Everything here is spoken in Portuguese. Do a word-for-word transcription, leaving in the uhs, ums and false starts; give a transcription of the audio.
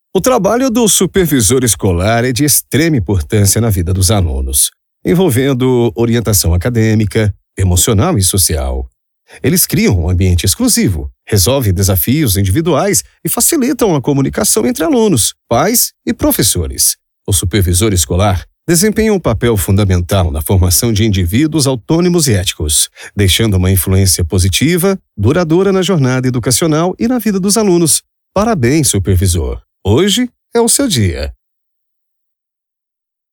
O trabalho do supervisor escolar é de extrema importância na vida dos alunos, envolvendo orientação acadêmica, emocional e social. Eles criam um ambiente exclusivo, resolvem desafios individuais e facilitam a comunicação entre alunos, pais e professores. O supervisor escolar desempenha um papel fundamental na formação de indivíduos autônomos e éticos, deixando uma influência positiva, duradoura na jornada educacional e na vida dos alunos. Parabéns, supervisor! Hoje é o seu dia.